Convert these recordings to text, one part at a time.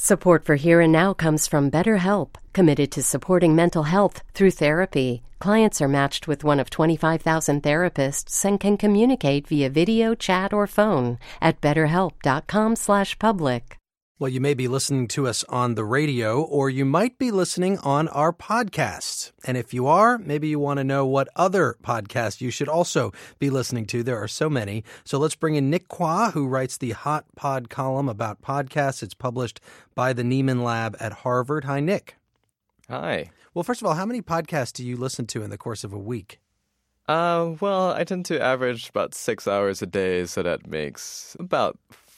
Support for Here and Now comes from BetterHelp, committed to supporting mental health through therapy. Clients are matched with one of 25,000 therapists and can communicate via video, chat, or phone at betterhelp.com/public. Well, you may be listening to us on the radio, or you might be listening on our podcasts. And if you are, maybe you want to know what other podcasts you should also be listening to. There are so many. So let's bring in Nick Quah, who writes the Hot Pod column about podcasts. It's published by the Nieman Lab at Harvard. Hi, Nick. Hi. Well, first of all, how many podcasts do you listen to in the course of a week? Well, I tend to average about 6 hours a day, so that makes about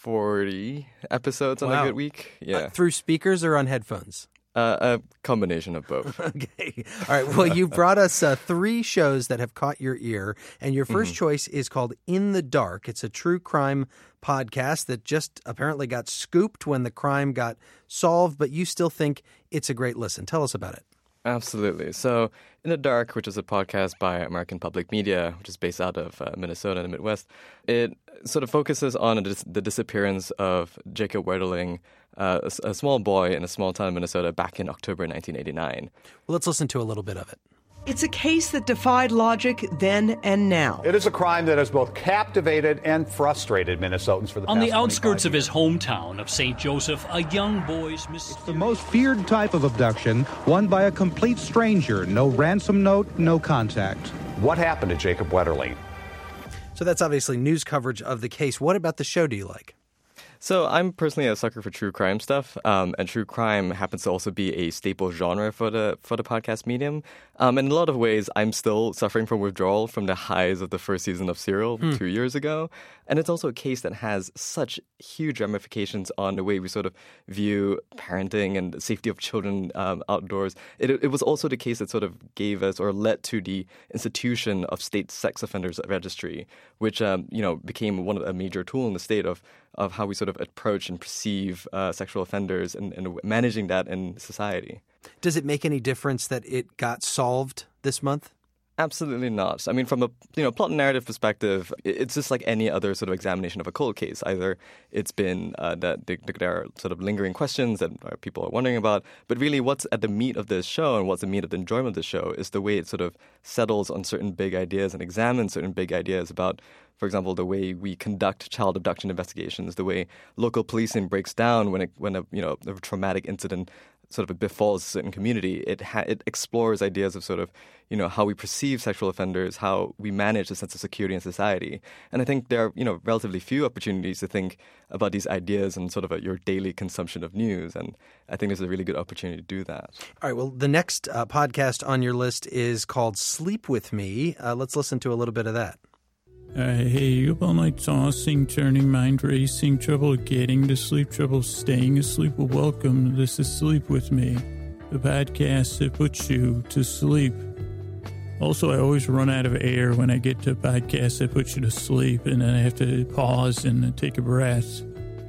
40 episodes on a good week. Yeah. Through speakers or on headphones? A combination of both. Okay. All right. Well, you brought us 3 shows that have caught your ear, and your first choice is called In the Dark. It's a true crime podcast that just apparently got scooped when the crime got solved, but you still think it's a great listen. Tell us about it. Absolutely. So In the Dark, which is a podcast by American Public Media, which is based out of Minnesota in the Midwest, it sort of focuses on the disappearance of Jacob Wetterling, a small boy in a small town in Minnesota back in October 1989. Well, let's listen to a little bit of it. It's a case that defied logic then and now. It is a crime that has both captivated and frustrated Minnesotans for the past 25 years. On the outskirts of his hometown of St. Joseph, a young boy's mysterious... It's the most feared type of abduction, one by a complete stranger. No ransom note, no contact. What happened to Jacob Wetterling? So that's obviously news coverage of the case. What about the show do you like? So I'm personally a sucker for true crime stuff, and true crime happens to also be a staple genre for the podcast medium. In a lot of ways, I'm still suffering from withdrawal from the highs of the first season of Serial 2 years ago. And it's also a case that has such huge ramifications on the way we sort of view parenting and the safety of children outdoors. It was also the case that sort of gave us or led to the institution of state sex offenders registry, which became a major tool in the state of how we sort of approach and perceive sexual offenders and managing that in society. Does it make any difference that it got solved this month? Absolutely not. I mean, from a plot and narrative perspective, it's just like any other sort of examination of a cold case. Either it's been that there are sort of lingering questions that people are wondering about, but really what's at the meat of this show and what's the meat of the enjoyment of the show is the way it sort of settles on certain big ideas and examines certain big ideas about, for example, the way we conduct child abduction investigations, the way local policing breaks down when a traumatic incident sort of befalls a certain community. It explores ideas of sort of, how we perceive sexual offenders, how we manage the sense of security in society. And I think there are, relatively few opportunities to think about these ideas and sort of your daily consumption of news. And I think there's a really good opportunity to do that. All right. Well, the next podcast on your list is called Sleep With Me. Let's listen to a little bit of that. Hey, up all night tossing, turning, mind racing, trouble getting to sleep, trouble staying asleep. Well, welcome. This is Sleep With Me, the podcast that puts you to sleep. Also, I always run out of air when I get to podcasts that put you to sleep, and then I have to pause and take a breath.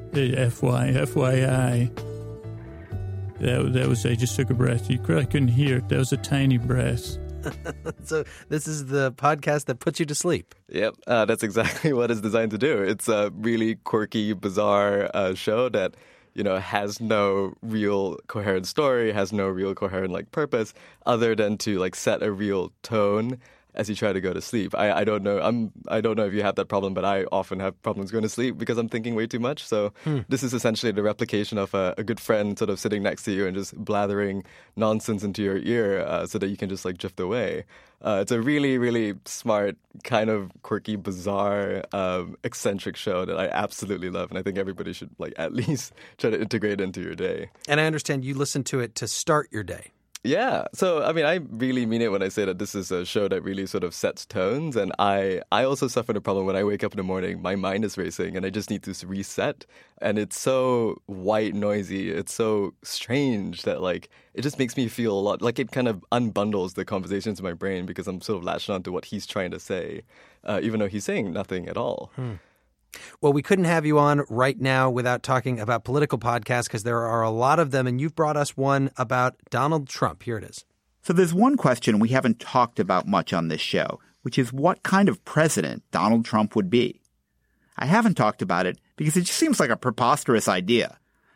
FYI. That was, I just took a breath. You probably couldn't hear it. That was a tiny breath. So this is the podcast that puts you to sleep. Yep, that's exactly what it's designed to do. It's a really quirky, bizarre show that, has no real coherent story, has no real coherent purpose, other than to set a real tone as you try to go to sleep. I don't know. I don't know if you have that problem, but I often have problems going to sleep because I'm thinking way too much. So this is essentially the replication of a good friend sort of sitting next to you and just blathering nonsense into your ear so that you can just drift away. It's a really, really smart, kind of quirky, bizarre, eccentric show that I absolutely love. And I think everybody should at least try to integrate into your day. And I understand you listen to it to start your day. Yeah. So, I mean, I really mean it when I say that this is a show that really sort of sets tones. And I also suffer the problem when I wake up in the morning, my mind is racing and I just need to reset. And it's so white noisy. It's so strange that, it just makes me feel a lot like it kind of unbundles the conversations in my brain because I'm sort of latched on to what he's trying to say, even though he's saying nothing at all. Well, we couldn't have you on right now without talking about political podcasts because there are a lot of them, and you've brought us one about Donald Trump. Here it is. So there's one question we haven't talked about much on this show, which is what kind of president Donald Trump would be. I haven't talked about it because it just seems like a preposterous idea.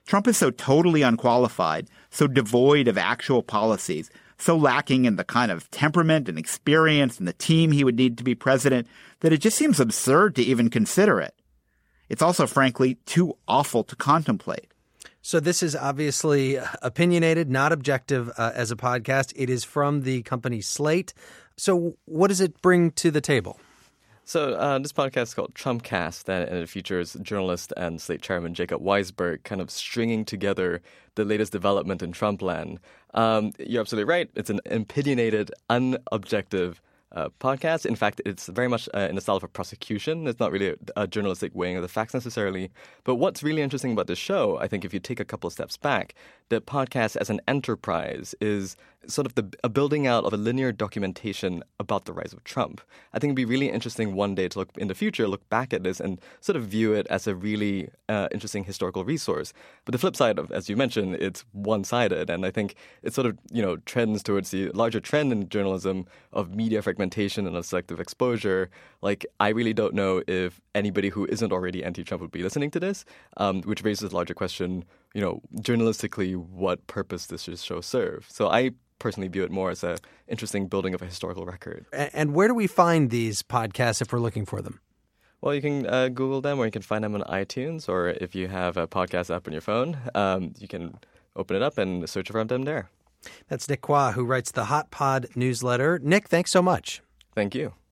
Trump is so totally unqualified, so devoid of actual policies, so lacking in the kind of temperament and experience and the team he would need to be president that it just seems absurd to even consider it. It's also, frankly, too awful to contemplate. So this is obviously opinionated, not objective as a podcast. It is from the company Slate. So what does it bring to the table? So this podcast is called Trumpcast, and it features journalist and Slate chairman Jacob Weisberg kind of stringing together the latest development in Trumpland. You're absolutely right. It's an opinionated, unobjective podcast. In fact, it's very much in the style of a prosecution. It's not really a journalistic weighing of the facts necessarily. But what's really interesting about this show, I think if you take a couple of steps back, the podcast as an enterprise is sort of a building out of a linear documentation about the rise of Trump. I think it'd be really interesting one day to look in the future, look back at this and sort of view it as a really interesting historical resource. But the flip side of, as you mentioned, it's one-sided. And I think it sort of, trends towards the larger trend in journalism of media fragmentation and of selective exposure. Like, I really don't know if anybody who isn't already anti-Trump would be listening to this, which raises a larger question, journalistically, what purpose does this show serve? So I personally view it more as an interesting building of a historical record. And where do we find these podcasts if we're looking for them? Well, you can Google them, or you can find them on iTunes, or if you have a podcast app on your phone, you can open it up and search for them there. That's Nick Quah, who writes the Hot Pod newsletter. Nick, thanks so much. Thank you.